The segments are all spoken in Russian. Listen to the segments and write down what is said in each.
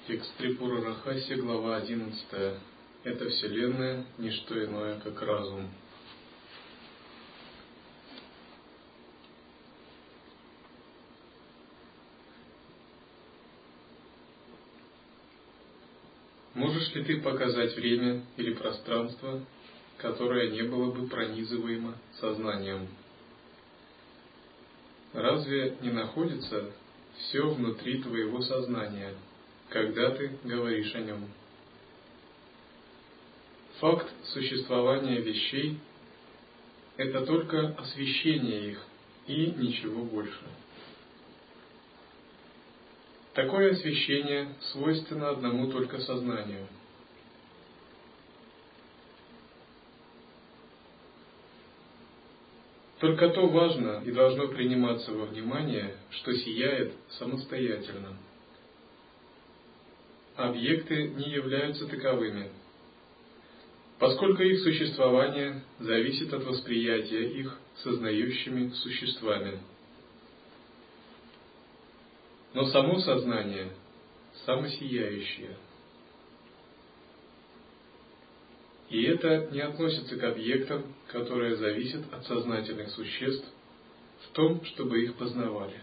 Текст Трипура Рахаси, глава 11. Эта Вселенная – ничто иное, как разум. Можешь ли ты показать время или пространство, которое не было бы пронизываемо сознанием? Разве не находится все внутри твоего сознания, когда ты говоришь о нем? Факт существования вещей – это только освещение их и ничего больше. Такое освещение свойственно одному только сознанию. Только то важно и должно приниматься во внимание, что сияет самостоятельно. Объекты не являются таковыми, поскольку их существование зависит от восприятия их сознающими существами. Но само сознание самосияющее. И это не относится к объектам, которые зависят от сознательных существ в том, чтобы их познавали.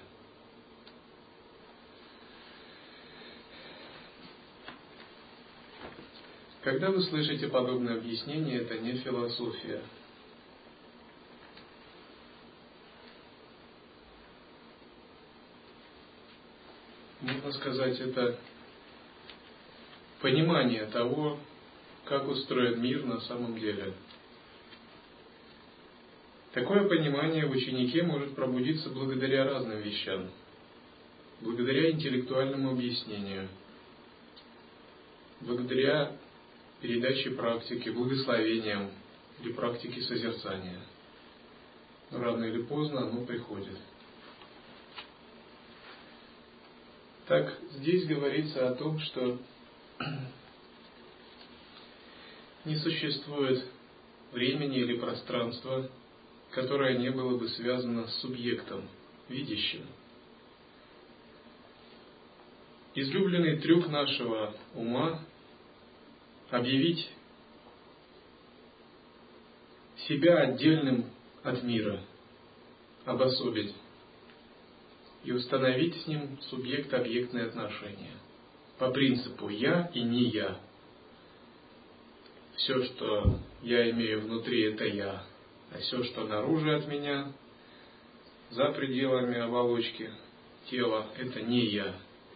Когда вы слышите подобное объяснение, это не философия. Можно сказать, это понимание того, как устроен мир на самом деле. Такое понимание в ученике может пробудиться благодаря разным вещам, благодаря интеллектуальному объяснению, благодаря передаче практики, благословениям или практике созерцания. Но рано или поздно оно приходит. Так, здесь говорится о том, что не существует времени или пространства, которое не было бы связано с субъектом, видящим. Излюбленный трюк нашего ума — объявить себя отдельным от мира, обособить и установить с ним субъект-объектные отношения по принципу «я» и «не я». Все, что я имею внутри, это я, а все, что наружу от меня, за пределами оболочки тела, это не я.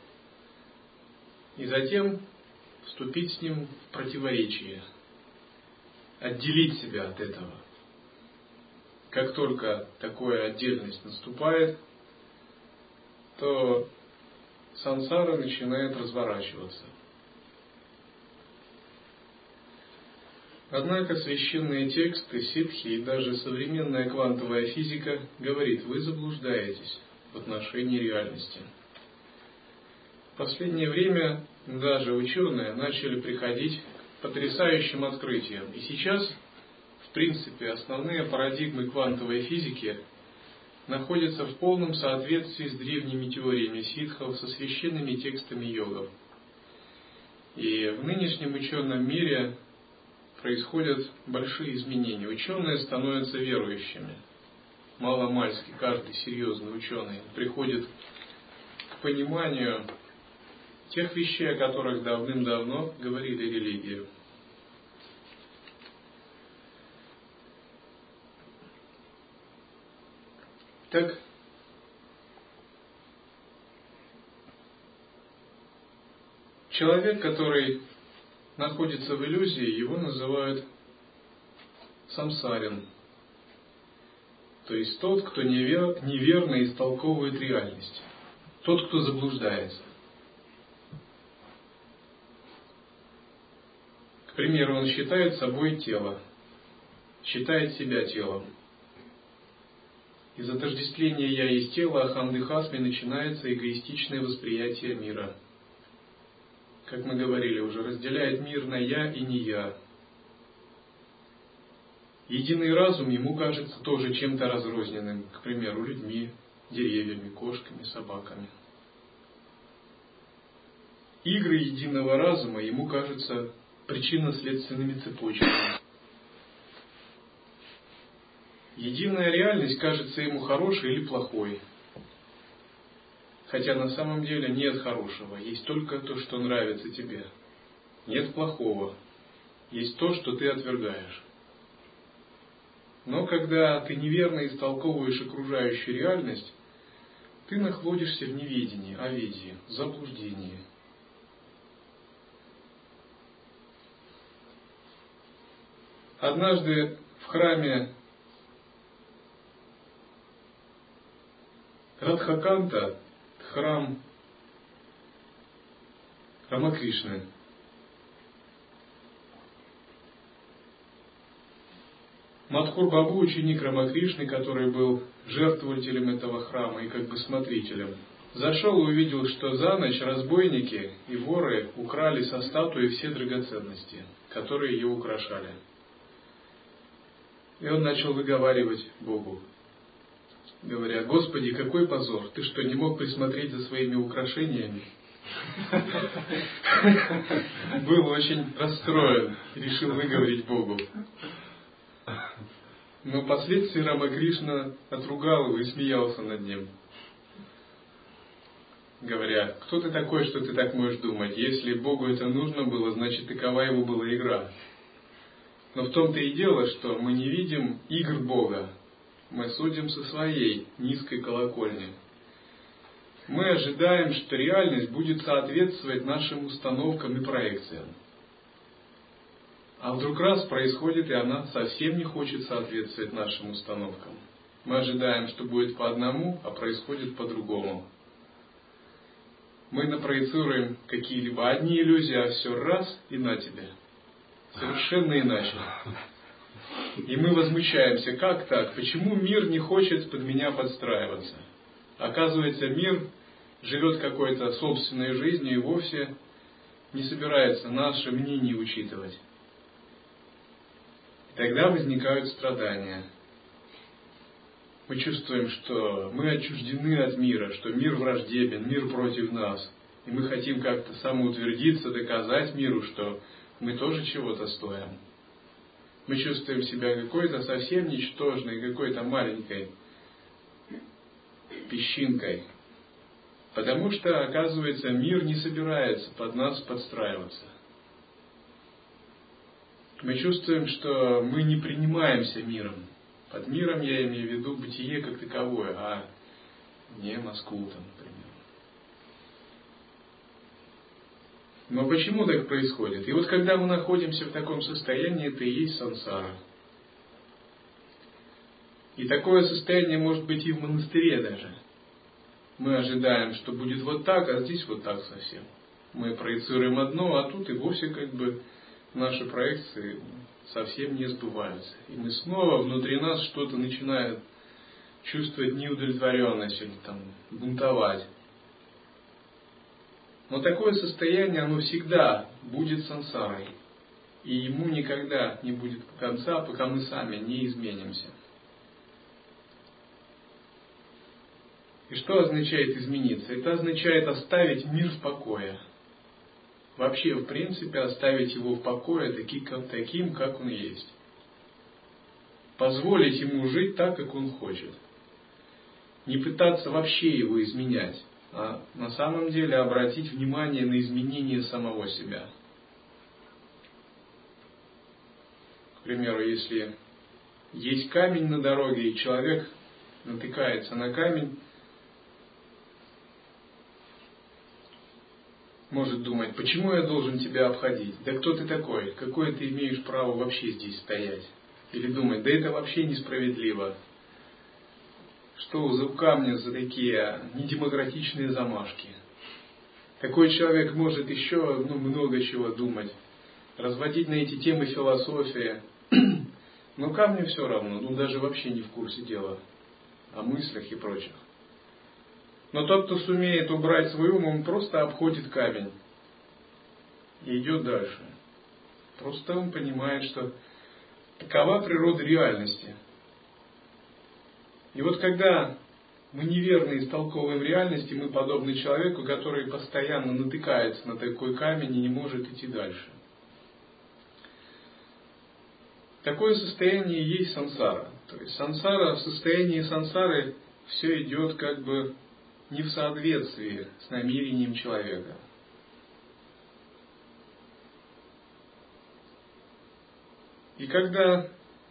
И затем вступить с ним в противоречие, отделить себя от этого. Как только такая отдельность наступает, то сансара начинает разворачиваться. Однако священные тексты, ситхи и даже современная квантовая физика говорит: вы заблуждаетесь в отношении реальности. В последнее время даже ученые начали приходить к потрясающим открытиям. И сейчас, в принципе, основные парадигмы квантовой физики находятся в полном соответствии с древними теориями ситхов, со священными текстами йогов. И в нынешнем ученом мире происходят большие изменения. Ученые становятся верующими. Маломальски каждый серьезный ученый приходит к пониманию тех вещей, о которых давным-давно говорили религии. Так, человек, который находится в иллюзии, его называют самсарин. То есть тот, кто неверно истолковывает реальность. Тот, кто заблуждается. К примеру, он считает собой тело, считает себя телом. Из отождествления «я» из тела ахам-дыхасми начинается эгоистичное восприятие мира. Как мы говорили уже, разделяет мир на «я» и «не я». Единый разум ему кажется тоже чем-то разрозненным, к примеру, людьми, деревьями, кошками, собаками. игры единого разума ему кажутся причинно-следственными цепочками. Единая реальность кажется ему хорошей или плохой. Хотя на самом деле нет хорошего, есть только то, что нравится тебе. Нет плохого, есть то, что ты отвергаешь. Но когда ты неверно истолковываешь окружающую реальность, ты находишься в неведении, оведии, в заблуждении. Однажды в храме Радхаканта, храм Рамакришны, Мадхур Бабу, ученик Рамакришны, который был жертвователем этого храма и как бы смотрителем, зашел и увидел, что за ночь разбойники и воры украли со статуи все драгоценности, которые ее украшали. И он начал выговаривать Богу, говоря: «Господи, какой позор! Ты что, не мог присмотреть за своими украшениями?» Был очень расстроен, решил выговорить Богу. Но впоследствии Рамакришна отругал его и смеялся над ним, говоря: «Кто ты такой, что ты так можешь думать? Если Богу это нужно было, значит, такова его была игра. Но в том-то и дело, что мы не видим игр Бога. Мы судим со своей низкой колокольни. Мы ожидаем, что реальность будет соответствовать нашим установкам и проекциям. А вдруг раз происходит, и она совсем не хочет соответствовать нашим установкам. Мы ожидаем, что будет по одному, а происходит по-другому. Мы напроецируем какие-либо одни иллюзии, а все раз и на тебе. Совершенно иначе. И мы возмущаемся: как так? Почему мир не хочет под меня подстраиваться? Оказывается, мир живет какой-то собственной жизнью и вовсе не собирается наше мнение учитывать. Тогда возникают страдания. Мы чувствуем, что мы отчуждены от мира, что мир враждебен, мир против нас. И мы хотим как-то самоутвердиться, доказать миру, что мы тоже чего-то стоим. Мы чувствуем себя какой-то совсем ничтожной, какой-то маленькой песчинкой. Потому что, оказывается, мир не собирается под нас подстраиваться. Мы чувствуем, что мы не принимаемся миром. Под миром я имею в виду бытие как таковое, а не Москву там, например. Но почему так происходит? И вот когда мы находимся в таком состоянии, это и есть сансара. И такое состояние может быть и в монастыре даже. Мы ожидаем, что будет вот так, а здесь вот так совсем. Мы проецируем одно, а тут и вовсе как бы наши проекции совсем не сбываются. И мы снова внутри нас что-то начинает чувствовать неудовлетворенность или там бунтовать. Но такое состояние, оно всегда будет сансарой. И ему никогда не будет конца, пока мы сами не изменимся. И что означает измениться? Это означает оставить мир в покое. Вообще, в принципе, оставить его в покое таким, как он есть. Позволить ему жить так, как он хочет. Не пытаться вообще его изменять, а на самом деле обратить внимание на изменение самого себя. К примеру, если есть камень на дороге, и человек натыкается на камень, может думать: почему я должен тебя обходить? Да кто ты такой? Какое ты имеешь право вообще здесь стоять? Или думать: да это вообще несправедливо. Что за камни за такие недемократичные замашки? Такой человек может еще много чего думать, разводить на эти темы философии. Но камню все равно, даже вообще не в курсе дела о мыслях и прочих. Но тот, кто сумеет убрать свой ум, он просто обходит камень и идет дальше. Просто он понимает, что такова природа реальности. И вот когда мы неверно истолковываем реальность, и мы подобны человеку, который постоянно натыкается на такой камень и не может идти дальше. Такое состояние и есть сансара. То есть сансара, в состоянии сансары все идет как бы не в соответствии с намерением человека. И когда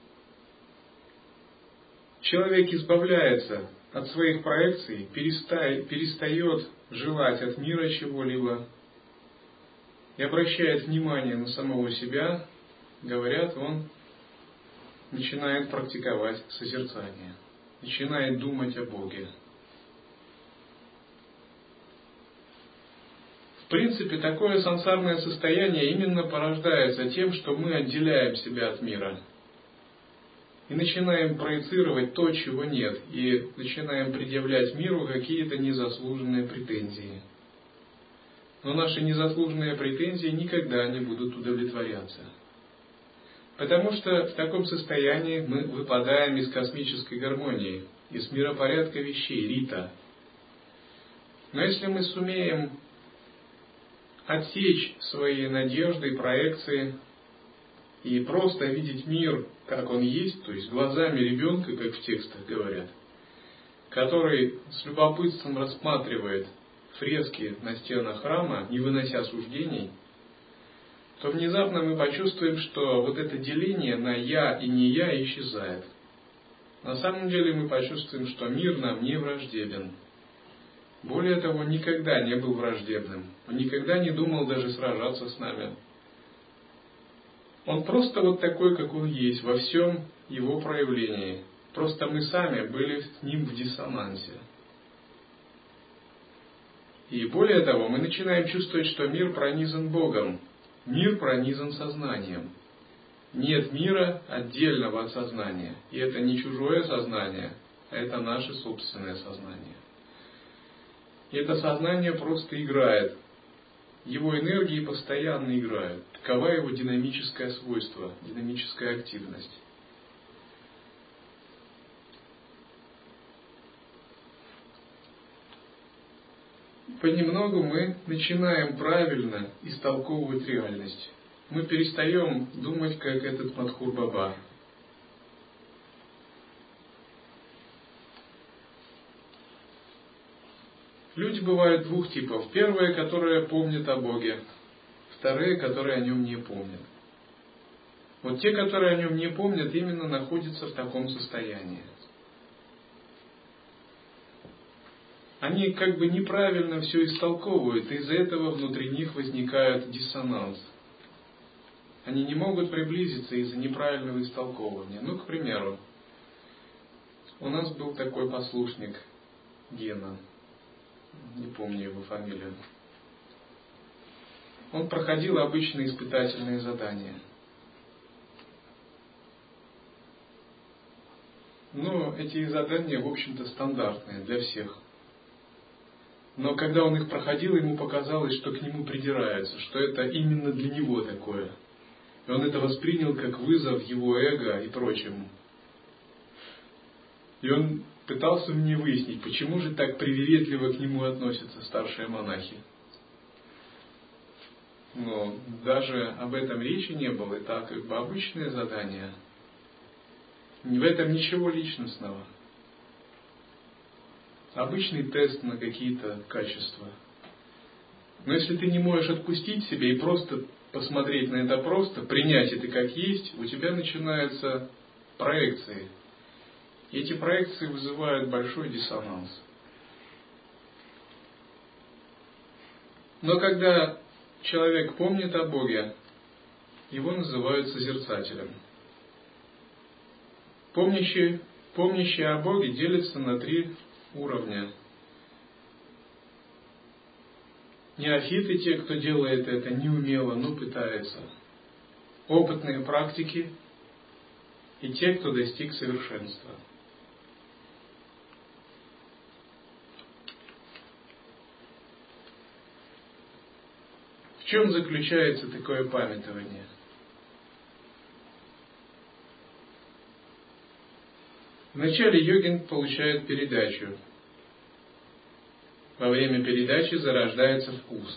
человек избавляется от своих проекций, перестает желать от мира чего-либо и обращает внимание на самого себя, говорят, он начинает практиковать созерцание, начинает думать о Боге. В принципе, такое сансарное состояние именно порождается тем, что мы отделяем себя от мира и начинаем проецировать то, чего нет, и начинаем предъявлять миру какие-то незаслуженные претензии. Но наши незаслуженные претензии никогда не будут удовлетворяться. Потому что в таком состоянии мы выпадаем из космической гармонии, из миропорядка вещей, рита. Но если мы сумеем отсечь свои надежды и проекции и просто видеть мир, как он есть, то есть глазами ребенка, как в текстах говорят, который с любопытством рассматривает фрески на стенах храма, не вынося суждений, то внезапно мы почувствуем, что вот это деление на «я» и «не я» исчезает. На самом деле мы почувствуем, что мир нам не враждебен. Более того, он никогда не был враждебным. Он никогда не думал даже сражаться с нами. Он просто вот такой, как он есть, во всем его проявлении. Просто мы сами были с ним в диссонансе. И более того, мы начинаем чувствовать, что мир пронизан Богом. Мир пронизан сознанием. Нет мира отдельного от сознания. И это не чужое сознание, а это наше собственное сознание. И это сознание просто играет. Его энергии постоянно играют. Такова его динамическое свойство, динамическая активность. Понемногу мы начинаем правильно истолковывать реальность. Мы перестаем думать, как этот Мадхур Баба. Люди бывают двух типов. Первые, которые помнят о Боге. Вторые, которые о Нем не помнят. Вот те, которые о Нем не помнят, именно находятся в таком состоянии. Они как бы неправильно все истолковывают, и из-за этого внутри них возникает диссонанс. Они не могут приблизиться из-за неправильного истолковывания. Ну, к примеру, у нас был такой послушник Гена, не помню его фамилию. Он проходил обычные испытательные задания. Но эти задания, в общем-то, стандартные для всех. Но когда он их проходил, ему показалось, что к нему придираются, что это именно для него такое. И он это воспринял как вызов его эго и прочему. И он пытался мне выяснить, почему же так привередливо к нему относятся старшие монахи. Но даже об этом речи не было. Это как бы обычное задание. В этом ничего личностного. Обычный тест на какие-то качества. Но если ты не можешь отпустить себя и просто посмотреть на это просто, принять это как есть, у тебя начинаются проекции. И эти проекции вызывают большой диссонанс. Но когда человек помнит о Боге, его называют созерцателем. Помнящие о Боге делятся на 3 уровня. Неофиты, те, кто делает это неумело, но пытается. Опытные практики и те, кто достиг совершенства. В чем заключается такое памятование? Вначале йогин получает передачу во время передачи зарождается вкус.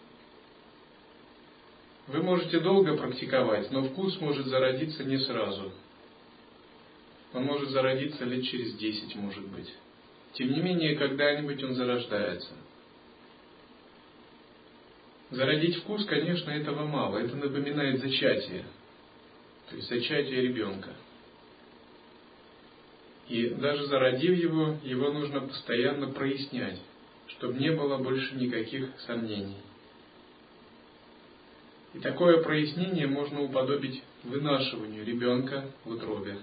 Вы можете долго практиковать, но вкус может зародиться не сразу. Он может зародиться лет через 10, может быть. Тем не менее, когда-нибудь он зарождается. Зародить вкус, конечно, этого мало. Это напоминает зачатие. То есть зачатие ребенка. И даже зародив его, его нужно постоянно прояснять, чтобы не было больше никаких сомнений. И такое прояснение можно уподобить вынашиванию ребенка в утробе.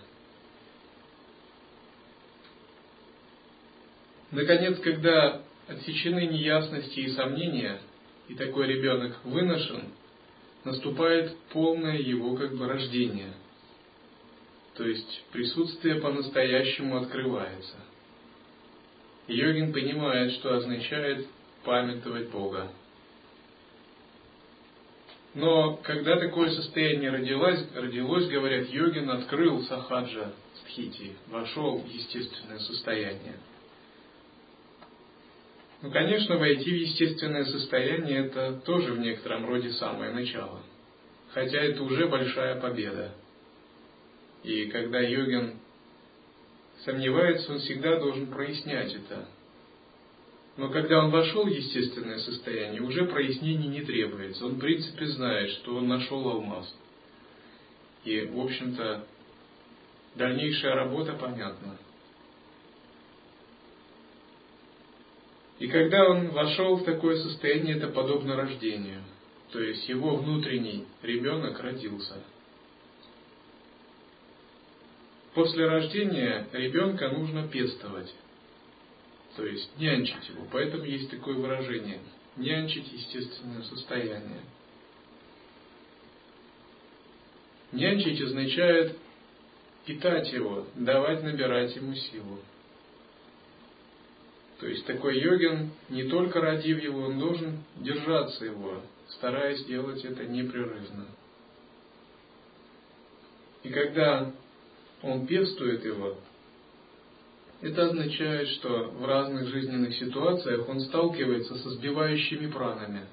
Наконец, когда отсечены неясности и сомнения, и такой ребенок выношен, наступает полное его рождение. То есть присутствие по-настоящему открывается. И йогин понимает, что означает памятовать Бога. Но когда такое состояние родилось, говорят, йогин открыл сахаджа стхити, вошел в естественное состояние. Ну, конечно, войти в естественное состояние – это тоже в некотором роде самое начало. Хотя это уже большая победа. И когда йогин сомневается, он всегда должен прояснять это. Но когда он вошел в естественное состояние, уже прояснений не требуется. Он в принципе знает, что он нашел алмаз. И, в общем-то, дальнейшая работа понятна. И когда он вошел в такое состояние, это подобно рождению. То есть его внутренний ребенок родился. После рождения ребенка нужно пестовать. То есть нянчить его. Поэтому есть такое выражение – нянчить естественное состояние. Нянчить означает питать его, давать, набирать ему силу. То есть такой йогин, не только родив его, он должен держаться его, стараясь делать это непрерывно. И когда он пестует его, это означает, что в разных жизненных ситуациях он сталкивается со сбивающими пранами.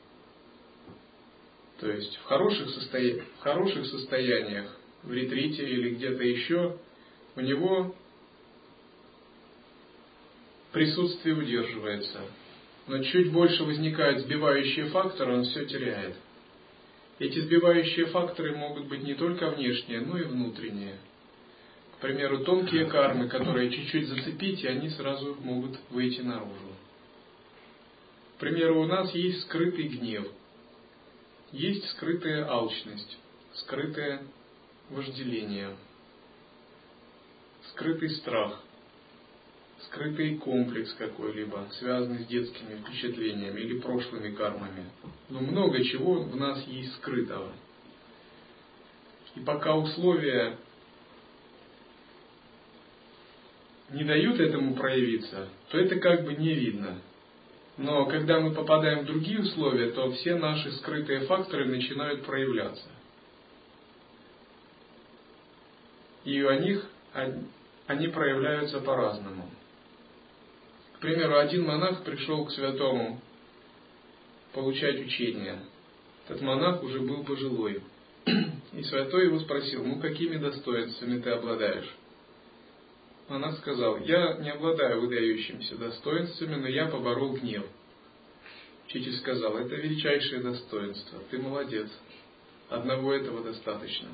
То есть в хороших состояниях, в ретрите или где-то еще, у него присутствие удерживается. Но чуть больше возникают сбивающие факторы, он все теряет. Эти сбивающие факторы могут быть не только внешние, но и внутренние. К примеру, тонкие кармы, которые чуть-чуть зацепить, и они сразу могут выйти наружу. К примеру, у нас есть скрытый гнев, есть скрытая алчность, скрытое вожделение, скрытый страх, скрытый комплекс какой-либо, связанный с детскими впечатлениями или прошлыми кармами. Но много чего в нас есть скрытого. И пока условия не дают этому проявиться, то это как бы не видно. Но когда мы попадаем в другие условия, то все наши скрытые факторы начинают проявляться. И у них они проявляются по-разному. К примеру, один монах пришел к святому получать учение. Этот монах уже был пожилой. И святой его спросил: какими достоинствами ты обладаешь? Монах сказал: я не обладаю выдающимися достоинствами, но я поборол гнев. Учитель сказал: это величайшее достоинство, ты молодец, одного этого достаточно.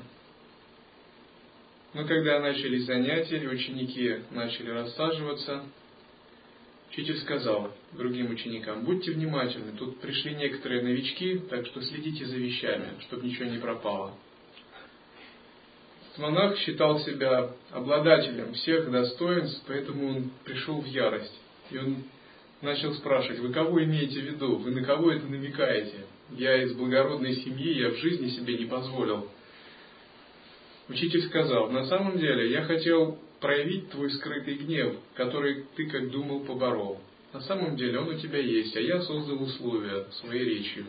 Но когда начались занятия, ученики начали рассаживаться, учитель сказал другим ученикам: будьте внимательны, тут пришли некоторые новички, так что следите за вещами, чтобы ничего не пропало. Монах считал себя обладателем всех достоинств, поэтому он пришел в ярость. И он начал спрашивать: вы кого имеете в виду? Вы на кого это намекаете? Я из благородной семьи, я в жизни себе не позволил. Учитель сказал: на самом деле я хотел проявить твой скрытый гнев, который ты, как думал, поборол. На самом деле он у тебя есть, а я создал условия своей речью.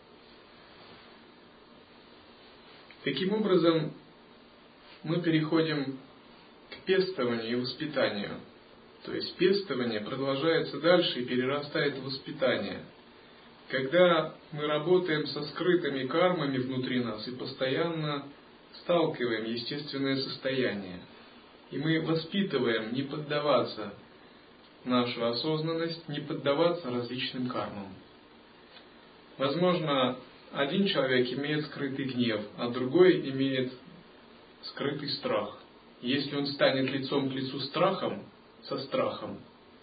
Таким образом, мы переходим к пестованию и воспитанию. То есть пестование продолжается дальше и перерастает в воспитание. Когда мы работаем со скрытыми кармами внутри нас и постоянно сталкиваем естественное состояние, и мы воспитываем не поддаваться нашу осознанность, не поддаваться различным кармам. Возможно, один человек имеет скрытый гнев, а другой имеет скрытый страх. Если он станет лицом к лицу со страхом,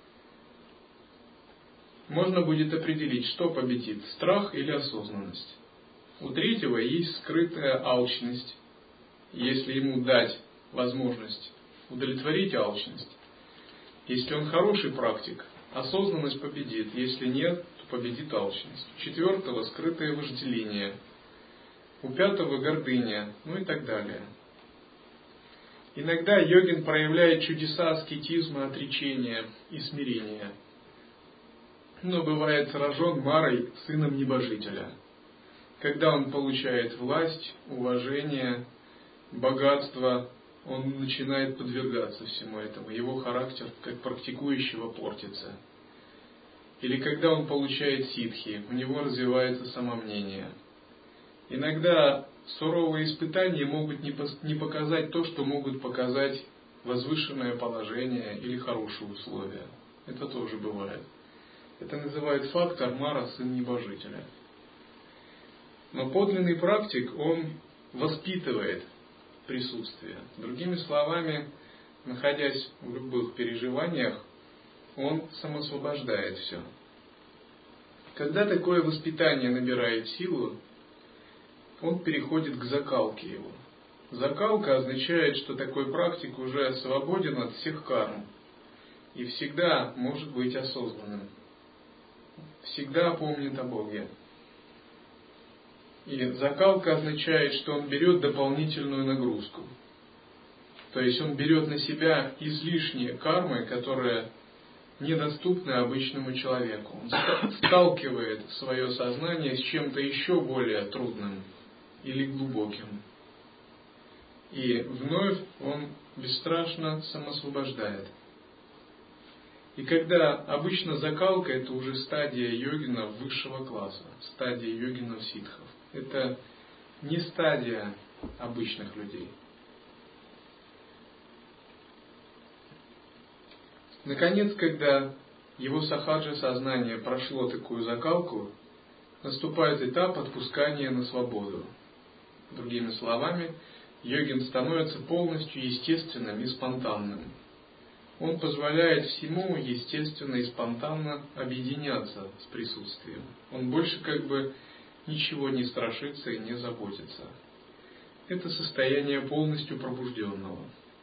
можно будет определить, что победит, страх или осознанность. У третьего есть скрытая алчность. Если ему дать возможность удовлетворить алчность, если он хороший практик, осознанность победит. Если нет, то победит алчность. У четвертого скрытое вожделение. У пятого гордыня, и так далее. Иногда йогин проявляет чудеса аскетизма, отречения и смирения, но бывает сражен Марой, сыном небожителя. Когда он получает власть, уважение, богатство, он начинает подвергаться всему этому. Его характер, как практикующего, портится. Или когда он получает ситхи, у него развивается самомнение. Иногда суровые испытания могут не показать то, что могут показать возвышенное положение или хорошие условия. Это тоже бывает. Это называют фактор Мара, сын небожителя. Но подлинный практик, он воспитывает присутствие. Другими словами, находясь в любых переживаниях, он самосвобождает все. Когда такое воспитание набирает силу, он переходит к закалке его. Закалка означает, что такой практик уже свободен от всех карм и всегда может быть осознанным, всегда помнит о Боге. И закалка означает, что он берет дополнительную нагрузку. То есть он берет на себя излишние кармы, которые недоступны обычному человеку. Он сталкивает свое сознание с чем-то еще более трудным или глубоким. И вновь он бесстрашно самосвобождает. И когда обычно закалка, это уже стадия йогинов высшего класса, стадия йогинов-ситхов. Это не стадия обычных людей. Наконец, когда его сахаджа сознание прошло такую закалку, наступает этап отпускания на свободу. Другими словами, йогин становится полностью естественным и спонтанным. Он позволяет всему естественно и спонтанно объединяться с присутствием. Он больше ничего не страшится и не заботится. Это состояние полностью пробужденного.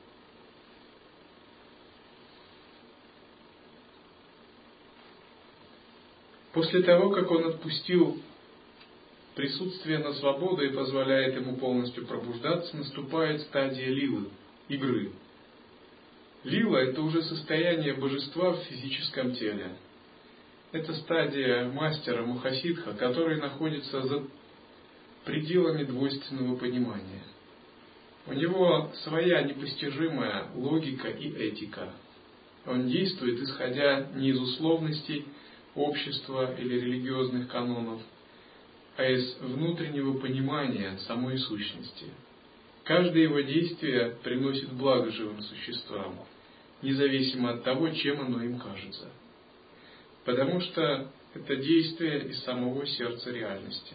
После того, как он отпустил присутствие на свободу и позволяет ему полностью пробуждаться, наступает стадия лилы, игры. Лила – это уже состояние божества в физическом теле. Это стадия мастера Мухасидха, который находится за пределами двойственного понимания. У него своя непостижимая логика и этика. Он действует, исходя не из условностей общества или религиозных канонов, а из внутреннего понимания самой сущности. Каждое его действие приносит благо живым существам, независимо от того, чем оно им кажется. Потому что это действие из самого сердца реальности.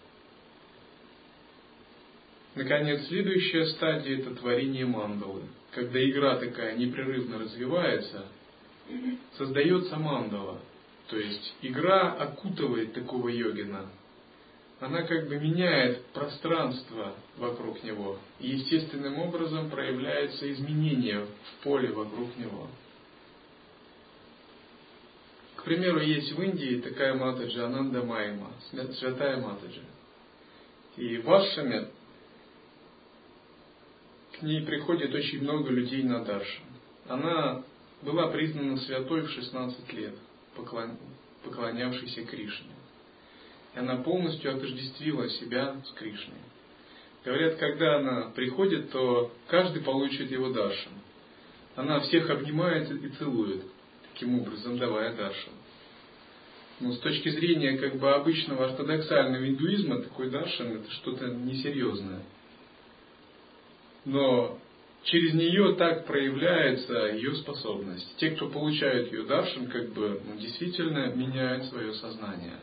Наконец, следующая стадия – это творение мандалы. Когда игра такая непрерывно развивается, создается мандала. То есть игра окутывает такого йогина. Она меняет пространство вокруг него. И естественным образом проявляются изменения в поле вокруг него. К примеру, есть в Индии такая матаджа Ананда Майма, святая матаджа. И в Ашраме к ней приходит очень много людей на даршан. Она была признана святой в 16 лет, поклонявшейся Кришне. И она полностью отождествила себя с Кришной. Говорят, когда она приходит, то каждый получит его даршан. она всех обнимает и целует, таким образом давая даршан. Но с точки зрения обычного ортодоксального индуизма, такой даршан это что-то несерьезное. Но через нее так проявляется ее способность. Те, кто получают ее даршан, действительно меняют свое сознание.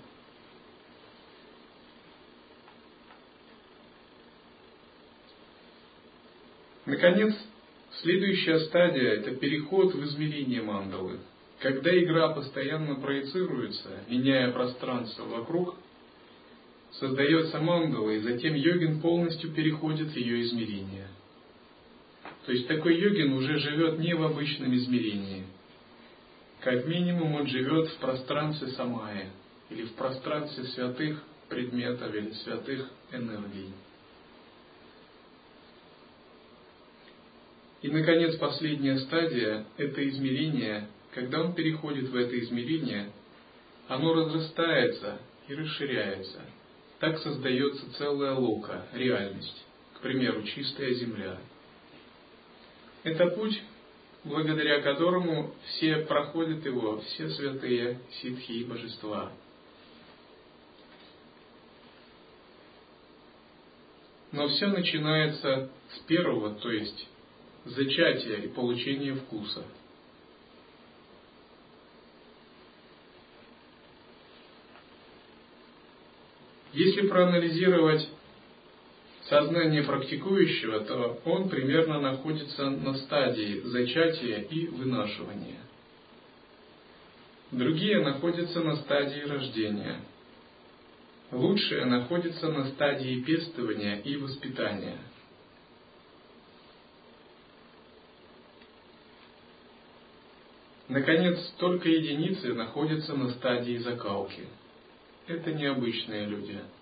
Наконец, следующая стадия – это переход в измерение мандалы. Когда игра постоянно проецируется, меняя пространство вокруг, создается мандала, и затем йогин полностью переходит в ее измерение. То есть такой йогин уже живет не в обычном измерении. Как минимум он живет в пространстве самая, или в пространстве святых предметов, или святых энергий. И, наконец, последняя стадия – это измерение. Когда он переходит в это измерение, оно разрастается и расширяется. Так создается целая лока, реальность. К примеру, чистая земля. Это путь, благодаря которому все проходят его, все святые ситхи и божества. Но все начинается с первого, то есть зачатия и получения вкуса. Если проанализировать сознание практикующего, то он примерно находится на стадии зачатия и вынашивания. Другие находятся на стадии рождения. Лучшие находятся на стадии пестования и воспитания. Наконец, только единицы находятся на стадии закалки. Это необычные люди.